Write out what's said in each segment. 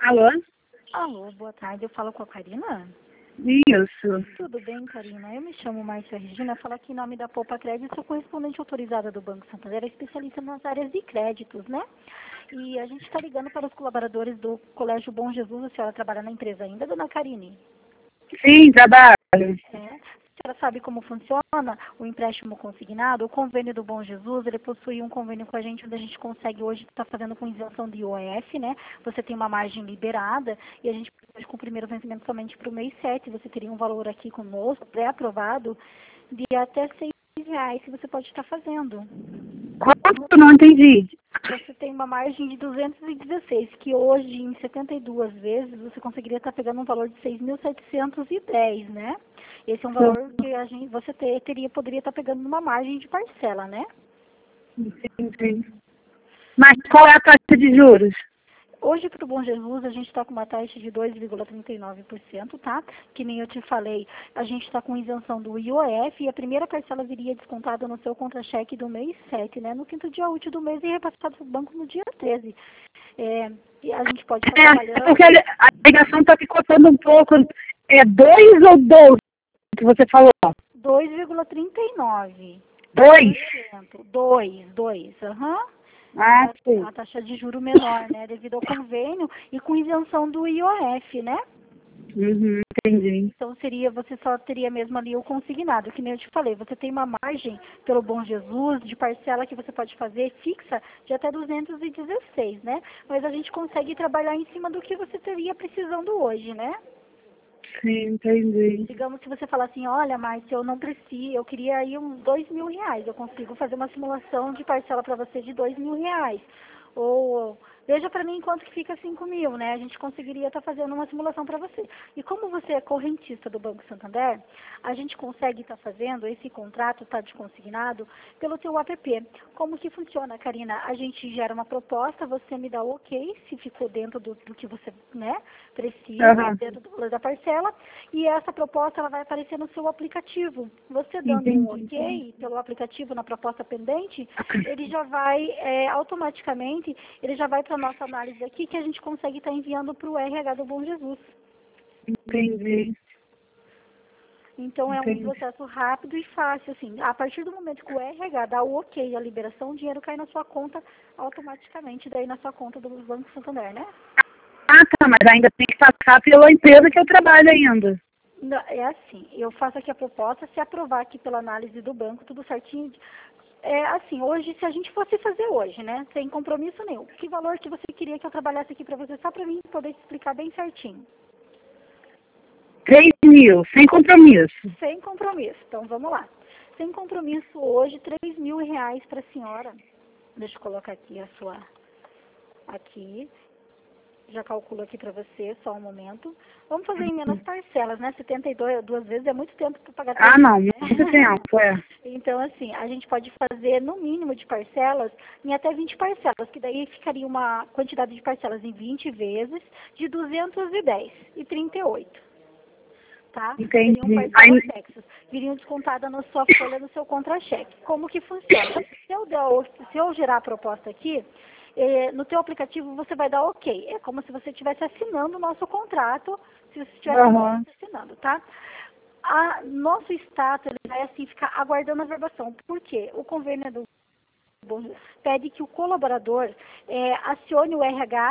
Alô? Alô, boa tarde. Eu falo com a Karina? Isso. Tudo bem, Karina? Eu me chamo Márcia Regina, falo aqui em nome da Poupa Crédito, sou correspondente autorizada do Banco Santander, especialista nas áreas de créditos, né? E a gente está ligando para os colaboradores do Colégio Bom Jesus. A senhora trabalha na empresa ainda, dona Karine? Sim, trabalho. A senhora sabe como funciona o empréstimo consignado? O convênio do Bom Jesus, ele possui um convênio com a gente, onde a gente consegue hoje estar fazendo com isenção de IOF, né? Você tem uma margem liberada e a gente pode com o primeiro vencimento somente para o mês 7. Você teria um valor aqui conosco, pré-aprovado, de até R$ 6 que você pode estar fazendo. Quanto? Não entendi. Você tem uma margem de 216, que hoje, em 72 vezes, você conseguiria estar pegando um valor de 6.710, né? Esse é um valor que você poderia estar pegando numa margem de parcela, né? Entendi. Mas qual é a taxa de juros? Hoje, para o Bom Jesus, a gente está com uma taxa de 2,39%, tá? Que nem eu te falei, a gente está com isenção do IOF e a primeira parcela viria descontada no seu contra-cheque do mês 7, né? No quinto dia útil do mês e repassado para o banco no dia 13. E a gente pode estar trabalhando... Porque a ligação está picotando um pouco. É 2 ou 12 que você falou? 2,39%. 2? 2, aham. Ah, sim. A taxa de juro menor, né? Devido ao convênio e com isenção do IOF, né? Entendi. Então você só teria mesmo ali o consignado, que nem eu te falei, você tem uma margem pelo Bom Jesus de parcela que você pode fazer fixa de até 216, né? Mas a gente consegue trabalhar em cima do que você teria precisando hoje, né? Sim, entendi. Digamos que você fala assim, olha, Márcia, eu não preciso, eu queria aí uns R$ 2.000, eu consigo fazer uma simulação de parcela para você de R$ 2.000. Ou veja para mim quanto que fica 5.000, né? A gente conseguiria estar fazendo uma simulação para você. E como você é correntista do Banco Santander, a gente consegue estar fazendo esse contrato, tá de consignado, pelo seu app. Como que funciona, Karina? A gente gera uma proposta, você me dá o ok, se ficou dentro do que você, né, precisa, dentro do valor da parcela, e essa proposta ela vai aparecer no seu aplicativo. Você dando um ok pelo aplicativo na proposta pendente, ele já vai automaticamente, ele já vai para a nossa análise aqui, que a gente consegue estar enviando para o RH do Bom Jesus. Entendi. Então é um processo rápido e fácil, assim. A partir do momento que o RH dá o ok, a liberação, o dinheiro cai na sua conta automaticamente, daí na sua conta do Banco Santander, né? Ah, tá, mas ainda tem que passar pela empresa que eu trabalho ainda. Não, é assim, eu faço aqui a proposta, se aprovar aqui pela análise do banco, tudo certinho. É assim, hoje, se a gente fosse fazer hoje, né, sem compromisso nenhum, que valor que você queria que eu trabalhasse aqui para você, só para mim poder te explicar bem certinho? 3.000, sem compromisso. Sem compromisso, então vamos lá. Sem compromisso hoje, R$ 3.000 para a senhora. Deixa eu colocar aqui a sua, aqui. Já calculo aqui para você, só um momento. Vamos fazer em menos parcelas, né? 72 vezes é muito tempo para pagar. Ah, não, né? muito tempo, é. Então, assim, a gente pode fazer no mínimo de parcelas em até 20 parcelas, que daí ficaria uma quantidade de parcelas em 20 vezes de 210 e 38. Tá? Entendi. Seriam parcelas fixas. Viriam descontadas na sua folha do seu contra-cheque. Como que funciona? Se eu gerar a proposta aqui, no teu aplicativo você vai dar ok. É como se você estivesse assinando o nosso contrato, se você estivesse assinando, tá? Nosso status ele vai assim ficar aguardando a verbação. Por quê? O convênio do pede que o colaborador acione o RH.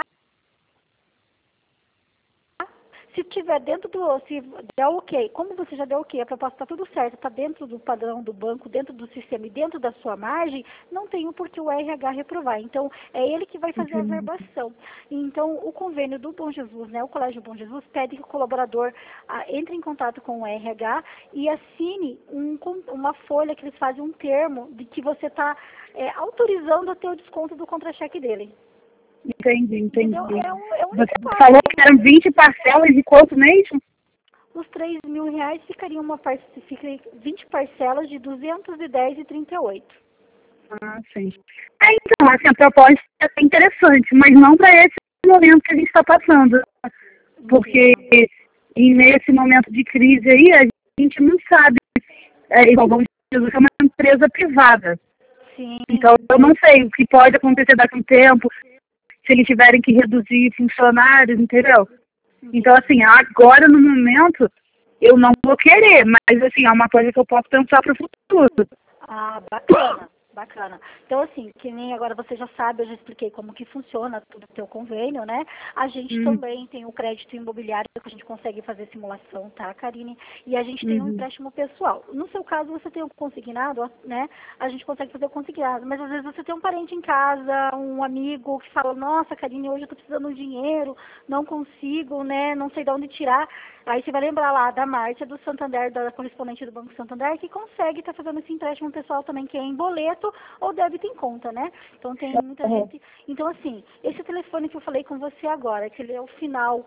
Se tiver dentro se der ok, como você já deu ok, a proposta está tudo certo, está dentro do padrão do banco, dentro do sistema e dentro da sua margem, não tem por que o RH reprovar. Então, é ele que vai fazer a verbação. Então, o convênio do Bom Jesus, né, o Colégio Bom Jesus, pede que o colaborador entre em contato com o RH e assine uma folha que eles fazem um termo de que você está autorizando a ter o desconto do contra-cheque dele. Entendi. Você falou que eram 20 parcelas de quanto mesmo? Os R$ 3.000 ficariam 20 parcelas de 210 e 38. Ah, sim. Então, assim, a proposta é interessante, mas não para esse momento que a gente está passando. Porque em meio a esse momento de crise aí, a gente não sabe. Igual Bom Jesus é uma empresa privada. Sim. Então, eu não sei o que pode acontecer daqui a um tempo. se eles tiverem que reduzir funcionários, entendeu? Entendi. Então, assim, agora no momento, eu não vou querer, mas, assim, é uma coisa que eu posso pensar para o futuro. Ah, bacana, bacana. Então, assim, que nem agora você já sabe, eu já expliquei como que funciona tudo o teu convênio, né? A gente Hum, também tem o crédito imobiliário que a gente consegue fazer simulação, tá, Karine? E a gente tem um uhum. empréstimo pessoal. No seu caso, você tem o consignado, né? A gente consegue fazer o consignado, mas às vezes você tem um parente em casa, um amigo que fala, nossa, Karine, hoje eu tô precisando de dinheiro, não consigo, né? Não sei de onde tirar. Aí você vai lembrar lá da Márcia, do Santander, da correspondente do Banco Santander, que consegue estar fazendo esse empréstimo pessoal também, que é em boleto ou débito em conta, né? Então tem muita Uhum. gente. Então, assim, esse telefone que eu falei com você agora, que ele é o final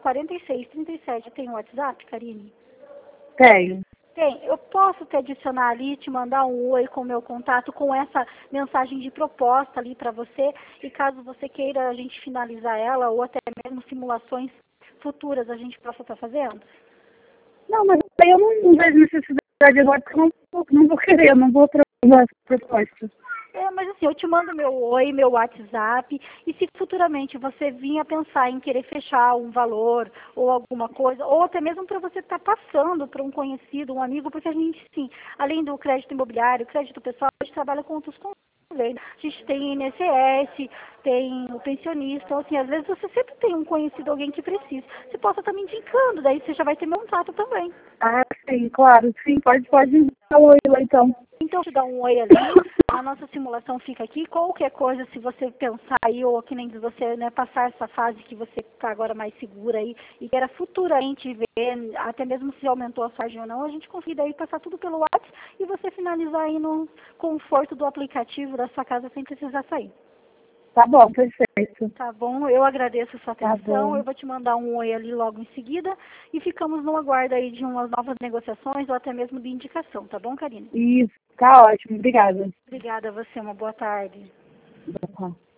4637, tem o WhatsApp, Karine? Tenho. Tem, eu posso te adicionar ali, te mandar um oi com o meu contato, com essa mensagem de proposta ali para você, e caso você queira a gente finalizar ela, ou até mesmo simulações futuras a gente possa estar fazendo? Não, mas aí eu não vejo necessidade agora, porque eu não vou querer, eu não vou aprovar essa proposta. Mas assim, eu te mando meu oi, meu WhatsApp, e se futuramente você vir a pensar em querer fechar um valor ou alguma coisa, ou até mesmo para você estar passando para um conhecido, um amigo, porque a gente, sim, além do crédito imobiliário, crédito pessoal, a gente trabalha com outros convênios. A gente tem INSS, tem o pensionista, então assim, às vezes você sempre tem um conhecido, alguém que precisa. Você possa estar me indicando, daí você já vai ter meu contato também. Ah, sim, claro, sim, pode dar oi lá então. Então, te dá um oi ali, a nossa simulação fica aqui. Qualquer coisa, se você pensar aí, ou que nem de você, né, passar essa fase que você está agora mais segura aí, e queira futuramente ver, até mesmo se aumentou a sua ou não, a gente convida aí passar tudo pelo WhatsApp e você finalizar aí no conforto do aplicativo da sua casa sem precisar sair. Tá bom, perfeito. Tá bom? Eu agradeço a sua Tá atenção. bom. Eu vou te mandar um oi ali logo em seguida e ficamos no aguardo aí de umas novas negociações ou até mesmo de indicação, tá bom, Karine? Isso, tá ótimo, obrigada. Obrigada a você, uma boa tarde. Tá.